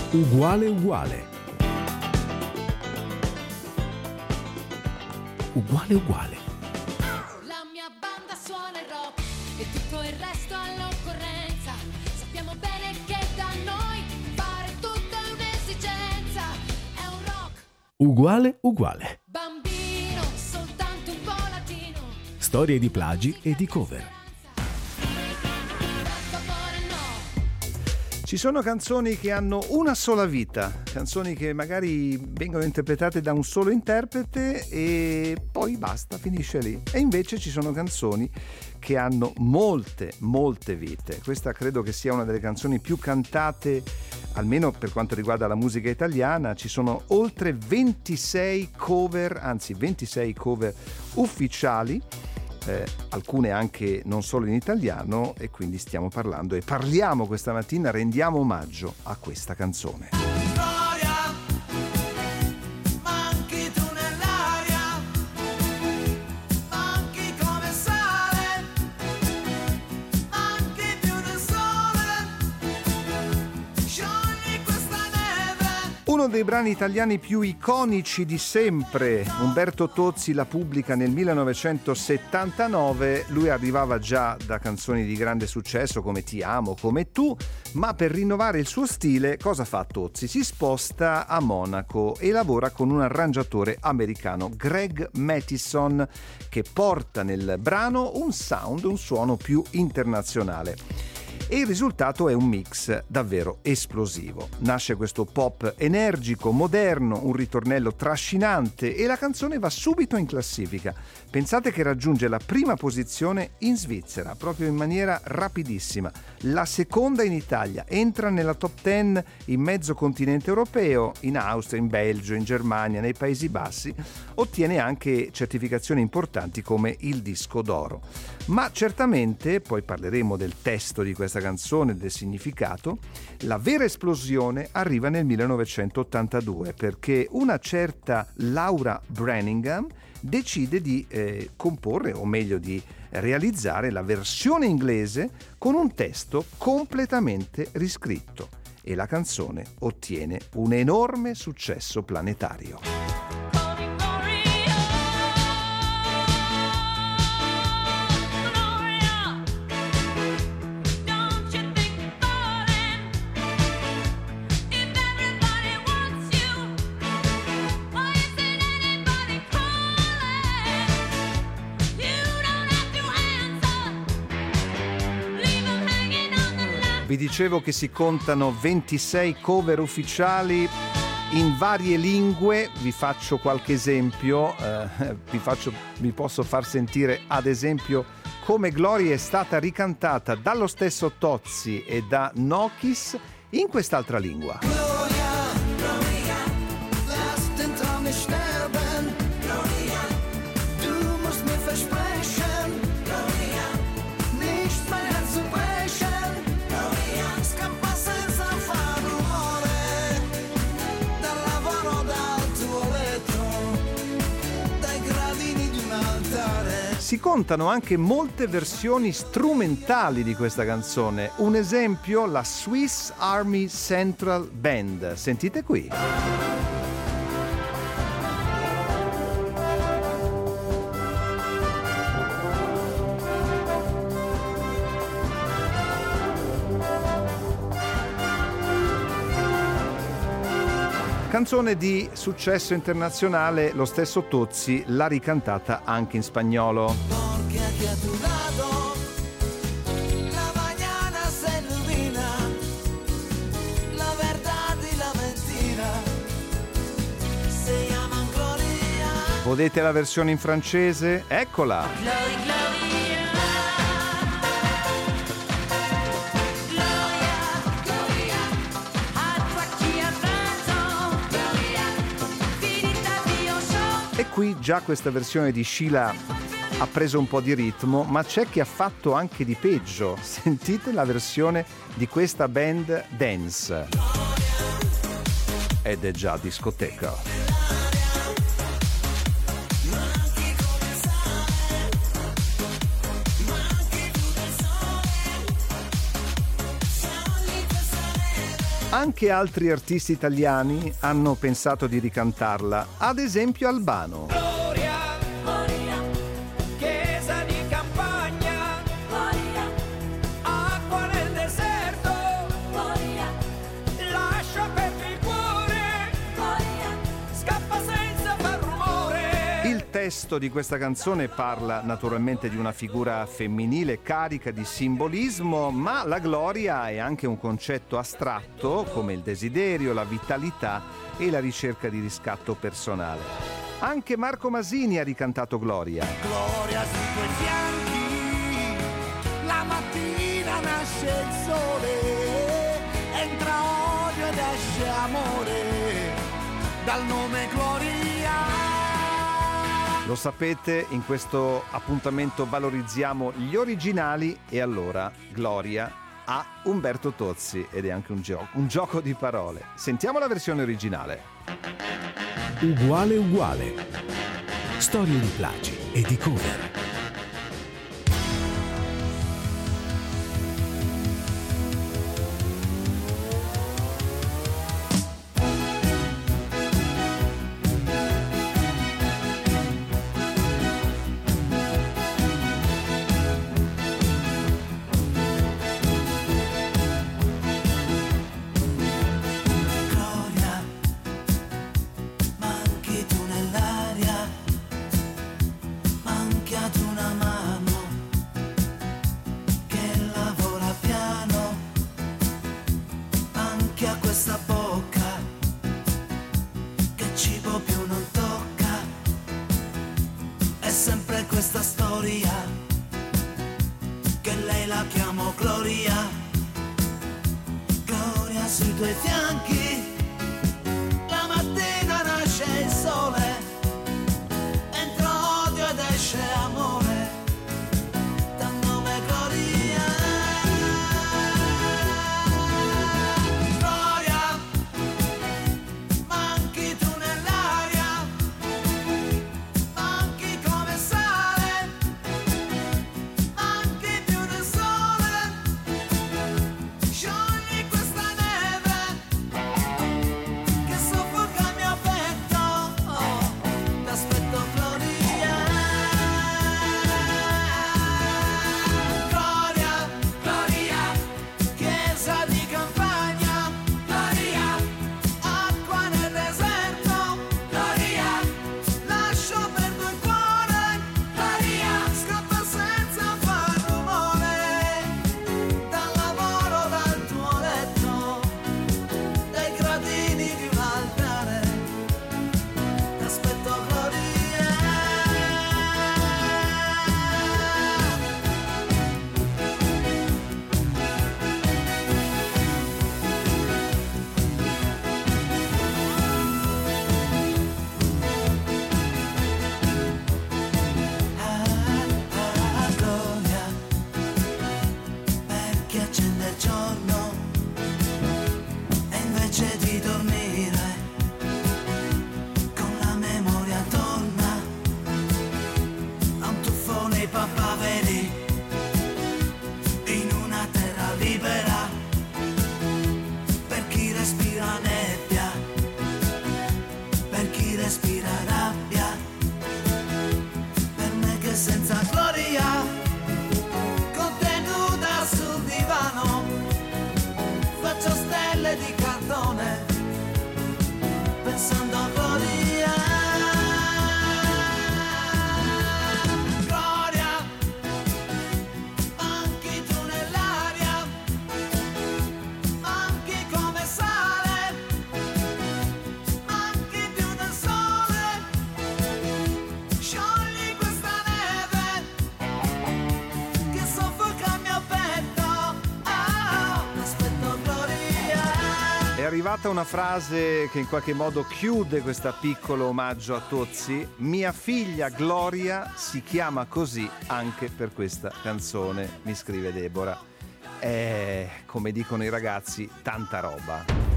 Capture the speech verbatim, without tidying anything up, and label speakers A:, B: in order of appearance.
A: Uguale uguale. Uguale uguale.
B: La mia banda suona il rock e tutto il resto all'occorrenza. Sappiamo bene che da noi fare tutto è un'esigenza. È un rock
A: Uguale uguale.
B: bambino, soltanto un po' latino.
A: Storie di plagi e di cover.
C: Ci sono canzoni che hanno una sola vita, canzoni che magari vengono interpretate da un solo interprete e poi basta, finisce lì. E invece ci sono canzoni che hanno molte, molte vite. Questa credo che sia una delle canzoni più cantate, almeno per quanto riguarda la musica italiana. Ci sono oltre ventisei cover, anzi ventisei cover ufficiali. Eh, alcune anche non solo in italiano, e quindi stiamo parlando e parliamo questa mattina, rendiamo omaggio a questa canzone.
D: Gloria, manchi tu nell'aria, manchi come sale, manchi più del sole, sciogli questa neve.
C: Uno dei brani italiani più iconici di sempre, Umberto Tozzi la pubblica nel millenovecentosettantanove. Lui arrivava già da canzoni di grande successo come Ti amo, come tu, ma per rinnovare il suo stile cosa fa Tozzi? Si sposta a Monaco e lavora con un arrangiatore americano, Greg Mattison, che porta nel brano un sound, un suono più internazionale. E il risultato è un mix davvero esplosivo. Nasce questo pop energico, moderno, un ritornello trascinante e la canzone va subito in classifica. Pensate che raggiunge la prima posizione in Svizzera, proprio in maniera rapidissima. La seconda in Italia, entra nella top dieci in mezzo continente europeo, in Austria, in Belgio, in Germania, nei Paesi Bassi. Ottiene anche certificazioni importanti come il disco d'oro. Ma certamente, poi parleremo del testo di questa canzone, del significato, la vera esplosione arriva nel millenovecentottantadue, perché una certa Laura Branigan decide di eh, comporre, o meglio di realizzare la versione inglese con un testo completamente riscritto, e la canzone ottiene un enorme successo planetario. Vi dicevo che si contano ventisei cover ufficiali in varie lingue. Vi faccio qualche esempio, eh, vi, faccio, vi posso far sentire ad esempio come Gloria è stata ricantata dallo stesso Tozzi e da Nokis in quest'altra lingua.
D: Gloria, Gloria, lass den Traum nicht sterben. Gloria, du musst mir versprechen. Gloria, nicht mein Herz zu brechen. Gloria, scappa senza far rumore dal lavoro, dal tuo letto, dai gradini di un altare.
C: Si contano anche molte versioni strumentali di questa canzone. Un esempio, la Swiss Army Central Band. Sentite qui. Canzone di successo internazionale, lo stesso Tozzi l'ha ricantata anche in spagnolo.
D: Porque aquí a tu lado la mañana se ilumina, la verdad y la mentira se llaman Gloria.
C: Volete la versione in francese? Eccola!
B: Gloria, Gloria.
C: E qui già questa versione di Sheila ha preso un po' di ritmo, ma c'è chi ha fatto anche di peggio. Sentite la versione di questa band dance. Ed è già discoteca. Anche altri artisti italiani hanno pensato di ricantarla, ad esempio Albano.
D: Gloria, Gloria, chiesa di campagna, Gloria, acqua nel deserto, Gloria, lascia aperto il cuore, Gloria, scappa senza far rumore.
C: Il testo di questa canzone parla naturalmente di una figura femminile carica di simbolismo, ma la gloria è anche un concetto astratto come il desiderio, la vitalità e la ricerca di riscatto personale. Anche Marco Masini ha ricantato Gloria.
E: Gloria sui tuoi fianchi, la mattina nasce il sole, entra odio ed esce amore, dal nome Gloria.
C: Lo sapete, in questo appuntamento valorizziamo gli originali e allora Gloria a Umberto Tozzi ed è anche un gioco, un gioco di parole. Sentiamo la versione originale.
A: Uguale uguale. Storie di plagi e di cover.
E: Gloria, manchi tu nell'aria, manchi ad una mano che lavora piano, manchi a questa bocca che cibo più non tocca. È sempre questa storia che lei la chiamo Gloria. Gloria sui tuoi fianchi, la mattina nasce il sole, entra odio ed esce amore, dal nome Gloria. Gloria, manchi tu nell'aria, manchi come sale, manchi più del sole, sciogli questa neve che soffoca il mio petto, oh, t'aspetto Gloria. Gloria, Gloria, chiesa di campagna, Gloria, acqua nel deserto, Gloria, lascio perdo il cuore, Gloria, scappa senza far rumore, dal lavoro, dal tuo letto, dai gradini di un altare, t'aspetto Gloria. Ah, ah, Gloria, per chi accende il giorno e invece di dormire con la memoria torna a un tuffo nei papaveri in una terra libera, per chi respira nebbia, per chi respira rabbia, per me che senza gloria, contenuta sul divano, faccio stelle di cartone, pensando a Gloria. Gloria, manchi tu nell'aria, manchi come sale, manchi più del sole, sciogli questa neve che soffoca il mio petto, ah, aspetto Gloria.
C: È arrivata una frase che in qualche modo chiude questo piccolo omaggio a Tozzi. Mia figlia Gloria si chiama così anche per questa canzone, mi scrive Deborah. È, come dicono i ragazzi, tanta roba.